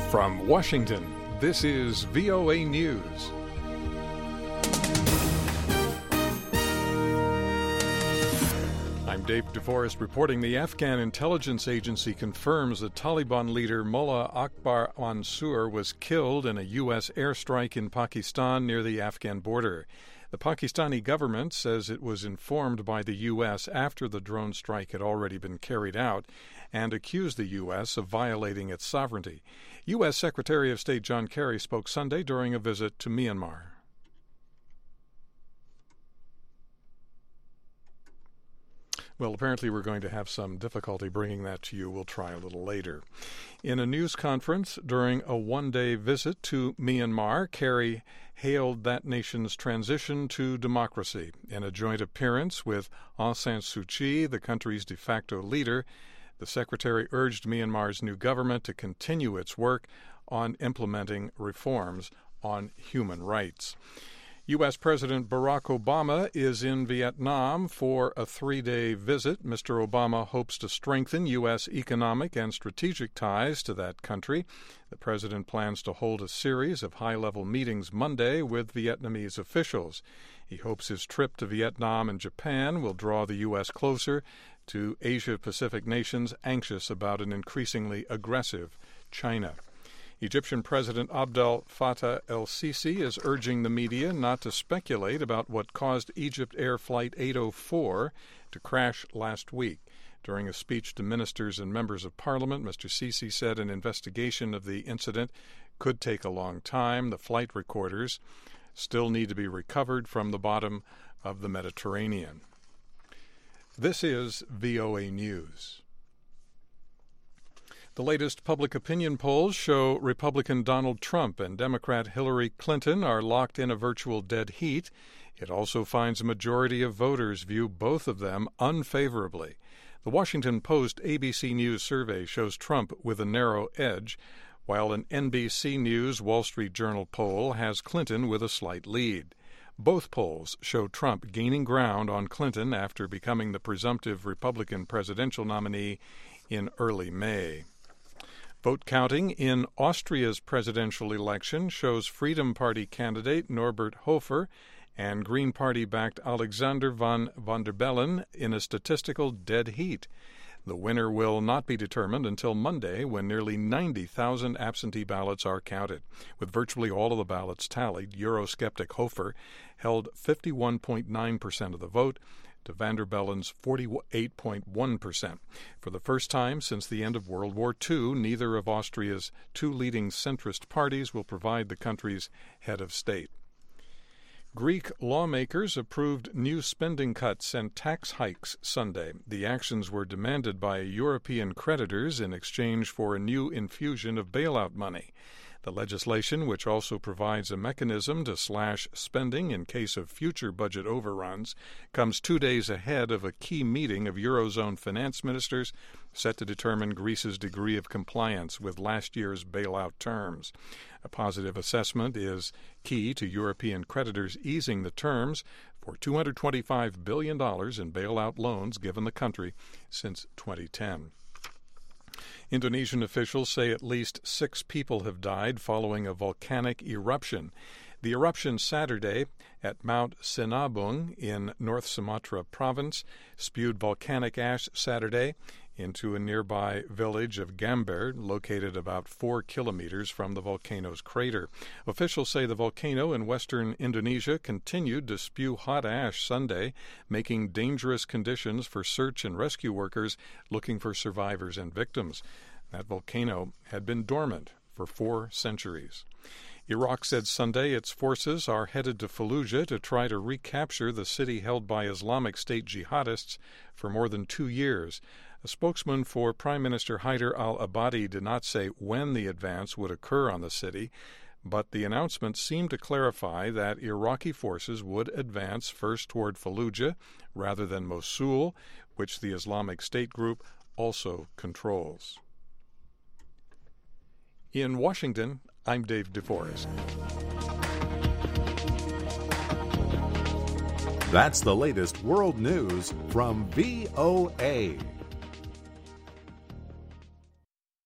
From Washington, this is VOA News. I'm Dave DeForest reporting the Afghan intelligence agency confirms that Taliban leader Mullah Akbar Mansour was killed in a U.S. airstrike in Pakistan near the Afghan border. The Pakistani government says it was informed by the U.S. after the drone strike had already been carried out and accused the U.S. of violating its sovereignty. U.S. Secretary of State John Kerry spoke Sunday during a visit to Myanmar. Well, apparently we're going to have some difficulty bringing that to you. We'll try a little later. In a news conference during a one-day visit to Myanmar, Kerry hailed that nation's transition to democracy. In a joint appearance with Aung San Suu Kyi, the country's de facto leader, the secretary urged Myanmar's new government to continue its work on implementing reforms on human rights. U.S. President Barack Obama is in Vietnam for a three-day visit. Mr. Obama hopes to strengthen U.S. economic and strategic ties to that country. The president plans to hold a series of high-level meetings Monday with Vietnamese officials. He hopes his trip to Vietnam and Japan will draw the U.S. closer to Asia-Pacific nations anxious about an increasingly aggressive China. Egyptian President Abdel Fattah el-Sisi is urging the media not to speculate about what caused Egypt Air Flight 804 to crash last week. During a speech to ministers and members of parliament, Mr. Sisi said an investigation of the incident could take a long time. The flight recorders still need to be recovered from the bottom of the Mediterranean. This is VOA News. The latest public opinion polls show Republican Donald Trump and Democrat Hillary Clinton are locked in a virtual dead heat. It also finds a majority of voters view both of them unfavorably. The Washington Post ABC News survey shows Trump with a narrow edge, while an NBC News Wall Street Journal poll has Clinton with a slight lead. Both polls show Trump gaining ground on Clinton after becoming the presumptive Republican presidential nominee in early May. Vote counting in Austria's presidential election shows Freedom Party candidate Norbert Hofer and Green Party-backed Alexander van der Bellen in a statistical dead heat. The winner will not be determined until Monday, when nearly 90,000 absentee ballots are counted. With virtually all of the ballots tallied, Eurosceptic Hofer held 51.9% of the vote, to van der Bellen's 48.1%. For the first time since the end of World War II, neither of Austria's two leading centrist parties will provide the country's head of state. Greek lawmakers approved new spending cuts and tax hikes Sunday. The actions were demanded by European creditors in exchange for a new infusion of bailout money. The legislation, which also provides a mechanism to slash spending in case of future budget overruns, comes 2 days ahead of a key meeting of Eurozone finance ministers set to determine Greece's degree of compliance with last year's bailout terms. A positive assessment is key to European creditors easing the terms for $225 billion in bailout loans given the country since 2010. Indonesian officials say at least 6 people have died following a volcanic eruption. The eruption Saturday at Mount Sinabung in North Sumatra province spewed volcanic ash Saturday into a nearby village of Gamber, located about 4 kilometers from the volcano's crater. Officials say the volcano in western Indonesia continued to spew hot ash Sunday, making dangerous conditions for search and rescue workers looking for survivors and victims. That volcano had been dormant for 4 centuries. Iraq said Sunday its forces are headed to Fallujah to try to recapture the city held by Islamic State jihadists for more than 2 years. A spokesman for Prime Minister Haider al-Abadi did not say when the advance would occur on the city, but the announcement seemed to clarify that Iraqi forces would advance first toward Fallujah rather than Mosul, which the Islamic State group also controls. In Washington, I'm Dave DeForest. That's the latest world news from VOA.